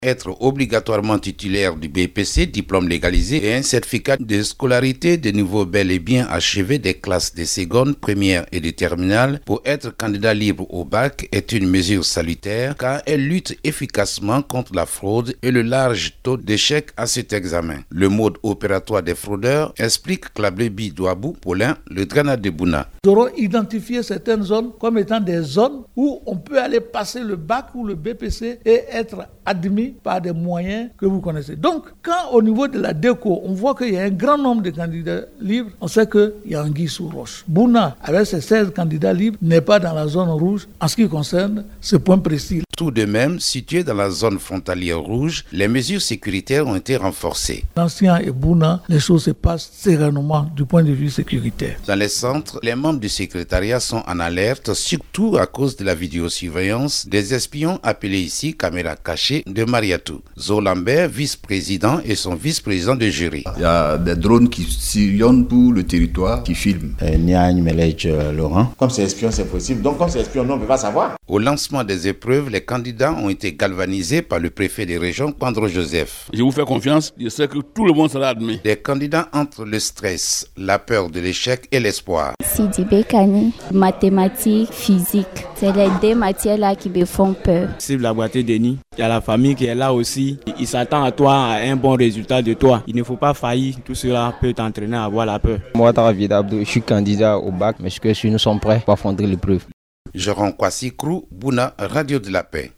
être obligatoirement titulaire du BPC, diplôme légalisé, et un certificat de scolarité de niveau bel et bien achevé des classes de seconde, première et de terminale pour être candidat libre au bac est une mesure salutaire car elle lutte efficacement contre la fraude et le large taux d'échec à cet examen. Le mode opératoire des fraudeurs explique Klablebi Douabou Paulin, le draineur de Bouna. Nous aurons identifié certaines zones comme étant des zones où on peut aller passer le bac ou le BPC et être admis par des moyens que vous connaissez. Donc, quand au niveau de la déco, on voit qu'il y a un grand nombre de candidats libres, on sait qu'il y a anguille sous roche. Bouna, avec ses 16 candidats libres, n'est pas dans la zone rouge en ce qui concerne ce point précis. Tout de même, situé dans la zone frontalière rouge, les mesures sécuritaires ont été renforcées. L'ancien et Bouna, les choses se passent sereinement du point de vue sécuritaire. Dans les centres, les membres du secrétariat sont en alerte, surtout à cause de la vidéosurveillance des espions appelés ici caméra cachée de Mariatou. Zolambert, vice-président, et son vice-président de jury. Il y a des drones qui sillonnent tout le territoire, qui filment. Niagne Melej Laurent. Comme c'est espion, c'est possible. Donc comme c'est espion, on ne peut pas savoir. Au lancement des épreuves, les candidats ont été galvanisés par le préfet des régions, Pandro Joseph. Je vous fais confiance, je sais que tout le monde sera admis. Des candidats entre le stress, la peur de l'échec et l'espoir. Sidi Bekani, mathématiques, physique. C'est les deux matières-là qui me font peur. C'est la boîte Denis. Il y a la famille qui est là aussi. Il s'attend à toi, à un bon résultat de toi. Il ne faut pas faillir. Tout cela peut t'entraîner à avoir la peur. Moi, Taravid Abdou, je suis candidat au bac, mais ce que nous sommes prêts pour affronter l'épreuve. Jeron Kwasi Krou, Bouna, Radio de la Paix.